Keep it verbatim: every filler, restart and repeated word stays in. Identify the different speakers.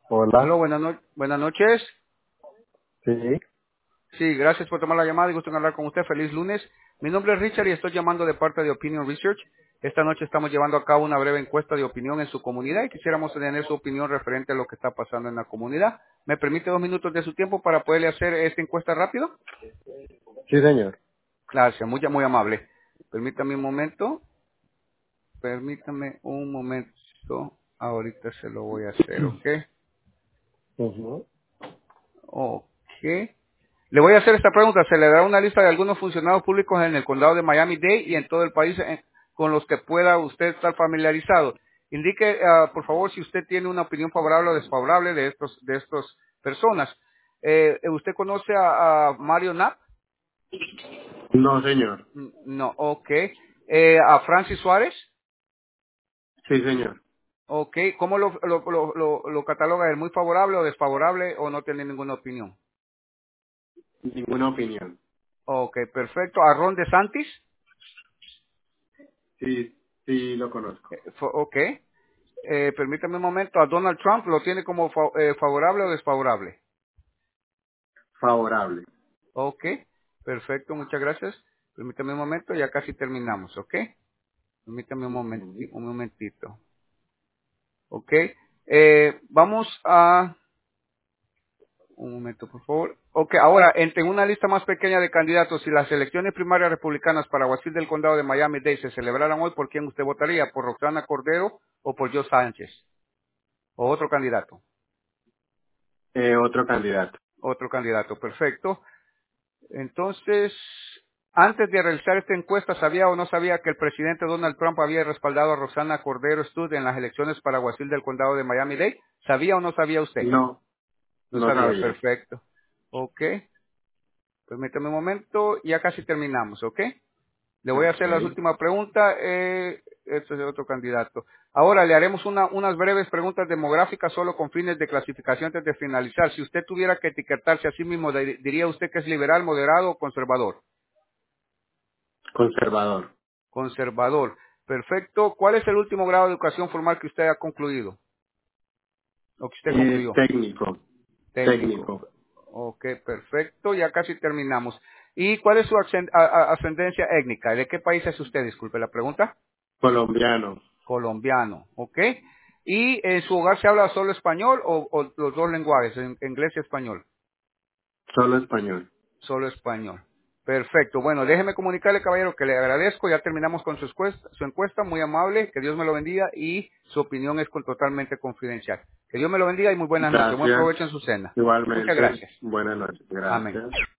Speaker 1: Hola.
Speaker 2: Aló, buenas, no- buenas noches.
Speaker 1: Sí.
Speaker 2: Sí, gracias por tomar la llamada y gusto en hablar con usted. Feliz lunes. Mi nombre es Richard y estoy llamando de parte de Opinion Research. Esta noche estamos llevando a cabo una breve encuesta de opinión en su comunidad y quisiéramos tener su opinión referente a lo que está pasando en la comunidad. ¿Me permite dos minutos de su tiempo para poderle hacer esta encuesta rápido?
Speaker 1: Sí, señor.
Speaker 2: Gracias, muy, muy amable. Permítame un momento. Permítame un momento. Ahorita se lo voy a hacer, ¿ok?
Speaker 1: Ujú.
Speaker 2: Ok. Le voy a hacer esta pregunta. Se le dará una lista de algunos funcionarios públicos en el condado de Miami-Dade y en todo el país eh, con los que pueda usted estar familiarizado. Indique, ah, por favor, si usted tiene una opinión favorable o desfavorable de estos de estas personas. Eh, ¿Usted conoce a, a Mario Knapp?
Speaker 1: No, señor.
Speaker 2: Mm, No, ok. Eh, ¿A Francis Suárez?
Speaker 1: Sí, señor.
Speaker 2: Ok. ¿Cómo lo, lo, lo, lo, lo cataloga él? ¿Muy favorable o desfavorable o no tiene ninguna opinión?
Speaker 1: Ninguna opinión.
Speaker 2: Ok, perfecto. ¿A Ron DeSantis?
Speaker 1: Sí, sí, lo conozco.
Speaker 2: Eh, fo- ok. Eh, permítame un momento, a Donald Trump lo tiene como fa- eh, favorable o desfavorable.
Speaker 1: Favorable.
Speaker 2: Ok, perfecto, muchas gracias. Permítame un momento, ya casi terminamos, ok. Permítame un momenti-
Speaker 1: Ujú.
Speaker 2: un momentito, ok. Eh, vamos a, un momento por favor. Ok, ahora, entre una lista más pequeña de candidatos, si las elecciones primarias republicanas para alguacil del condado de Miami-Dade se celebraran hoy, ¿por quién usted votaría? ¿Por Roxana Cordero o por Joe Sánchez? ¿O otro candidato?
Speaker 1: Eh, otro candidato.
Speaker 2: Otro candidato, perfecto. Entonces, antes de realizar esta encuesta, ¿sabía o no sabía que el presidente Donald Trump había respaldado a Roxana Cordero Stud en las elecciones para alguacil del condado de Miami-Dade? ¿Sabía o no sabía usted?
Speaker 1: No,
Speaker 2: No
Speaker 1: no
Speaker 2: sabía,
Speaker 1: sabía.
Speaker 2: perfecto. Ok, permítame un momento, ya casi terminamos, ¿ok? Le voy a
Speaker 1: Ok.
Speaker 2: hacer la última pregunta, eh, este es de otro candidato. Ahora le haremos una- unas breves preguntas demográficas solo con fines de clasificación antes de finalizar. Si usted tuviera que etiquetarse a sí mismo, dir- ¿diría usted que es liberal, moderado o conservador?
Speaker 1: Conservador.
Speaker 2: Conservador. Perfecto. ¿Cuál es el último grado de educación formal que usted ha concluido? O que usted
Speaker 1: Eh,
Speaker 2: concluyó.
Speaker 1: técnico.
Speaker 2: Técnico.
Speaker 1: Técnico.
Speaker 2: Ok, perfecto. Ya casi terminamos. ¿Y cuál es su ascend- a- a- ascendencia étnica? ¿De qué país es usted? Disculpe la pregunta.
Speaker 1: Colombiano.
Speaker 2: Colombiano. Ok. ¿Y en su hogar se habla solo español o, o los dos lenguajes, en- inglés y español?
Speaker 1: Solo español.
Speaker 2: Solo español. Perfecto. Bueno, déjeme comunicarle, caballero, que le agradezco. Ya terminamos con su encuesta, su encuesta, muy amable. Que Dios me lo bendiga y su opinión es con- totalmente confidencial. Que Dios me lo bendiga y muy buenas noches. Buen
Speaker 1: Gracias.
Speaker 2: provecho en su cena. Muchas
Speaker 1: Igualmente.
Speaker 2: gracias.
Speaker 1: Buenas noches.
Speaker 2: Amén.
Speaker 1: Gracias.